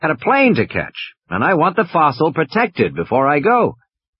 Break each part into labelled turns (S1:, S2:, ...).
S1: got a plane to catch, and I want the fossil protected before I go."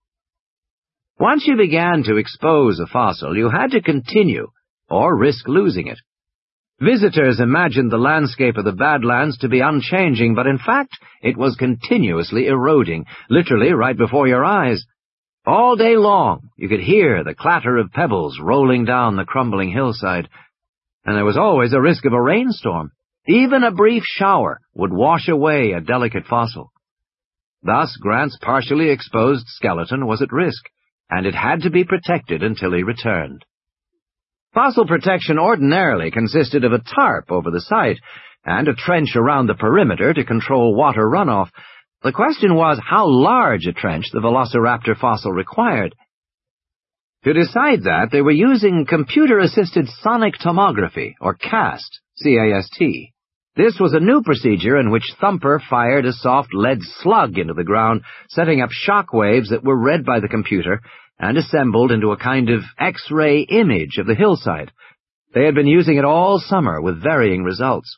S1: Once you began to expose a fossil, you had to continue, or risk losing it. Visitors imagined the landscape of the Badlands to be unchanging, but in fact it was continuously eroding, literally right before your eyes. All day long you could hear the clatter of pebbles rolling down the crumbling hillside, and there was always a risk of a rainstorm. Even a brief shower would wash away a delicate fossil. Thus Grant's partially exposed skeleton was at risk, and it had to be protected until he returned. Fossil protection ordinarily consisted of a tarp over the site and a trench around the perimeter to control water runoff. The question was how large a trench the Velociraptor fossil required. To decide that, they were using computer-assisted sonic tomography, or CAST, C-A-S-T. This was a new procedure in which Thumper fired a soft lead slug into the ground, setting up shock waves that were read by the computer and assembled into a kind of X-ray image of the hillside. They had been using it all summer with varying results.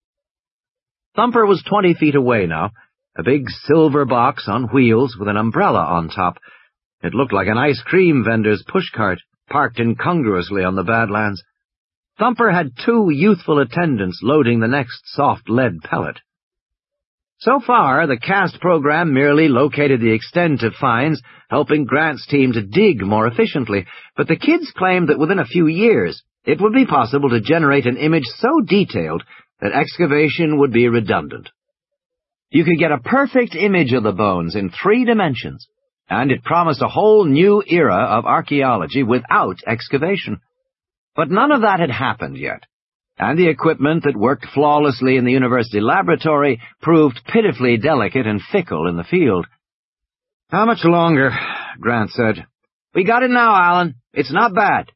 S1: Thumper was 20 feet away now, a big silver box on wheels with an umbrella on top. It looked like an ice cream vendor's pushcart, parked incongruously on the Badlands. Thumper had 2 youthful attendants loading the next soft lead pellet. So far, the CAST program merely located the extent of finds, helping Grant's team to dig more efficiently, but the kids claimed that within a few years it would be possible to generate an image so detailed that excavation would be redundant. You could get a perfect image of the bones in 3 dimensions, and it promised a whole new era of archaeology without excavation. But none of that had happened yet, and the equipment that worked flawlessly in the university laboratory proved pitifully delicate and fickle in the field. "How much longer?" Grant said. "We got it now, Alan. It's not bad."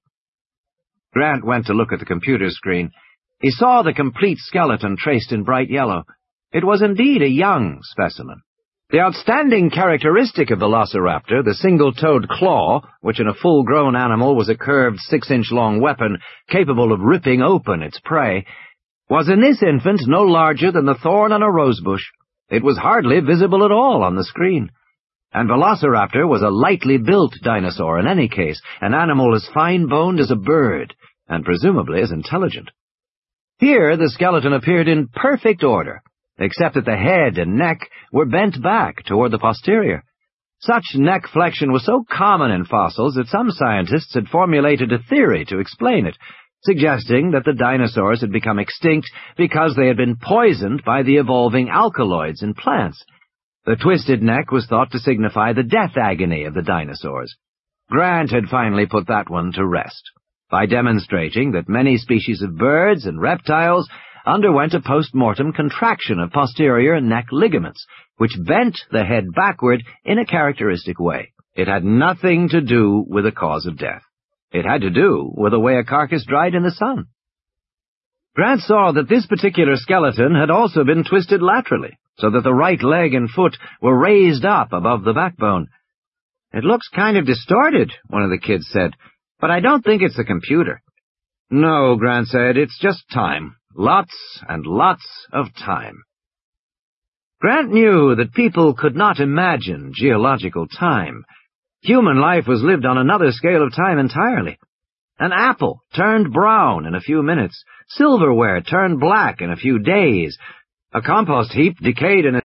S1: Grant went to look at the computer screen. He saw the complete skeleton traced in bright yellow. It was indeed a young specimen. The outstanding characteristic of Velociraptor, the single-toed claw, which in a full-grown animal was a curved 6-inch-long weapon capable of ripping open its prey, was in this infant no larger than the thorn on a rosebush. It was hardly visible at all on the screen. And Velociraptor was a lightly built dinosaur in any case, an animal as fine-boned as a bird, and presumably as intelligent. Here the skeleton appeared in perfect order, except that the head and neck were bent back toward the posterior. Such neck flexion was so common in fossils that some scientists had formulated a theory to explain it, suggesting that the dinosaurs had become extinct because they had been poisoned by the evolving alkaloids in plants. The twisted neck was thought to signify the death agony of the dinosaurs. Grant had finally put that one to rest, by demonstrating that many species of birds and reptiles underwent a post-mortem contraction of posterior neck ligaments, which bent the head backward in a characteristic way. It had nothing to do with the cause of death. It had to do with the way a carcass dried in the sun. Grant saw that this particular skeleton had also been twisted laterally, so that the right leg and foot were raised up above the backbone. "It looks kind of distorted," one of the kids said, "but I don't think it's the computer." "No," Grant said, "it's just time. Lots and lots of time." Grant knew that people could not imagine geological time. Human life was lived on another scale of time entirely. An apple turned brown in a few minutes. Silverware turned black in a few days. A compost heap decayed in a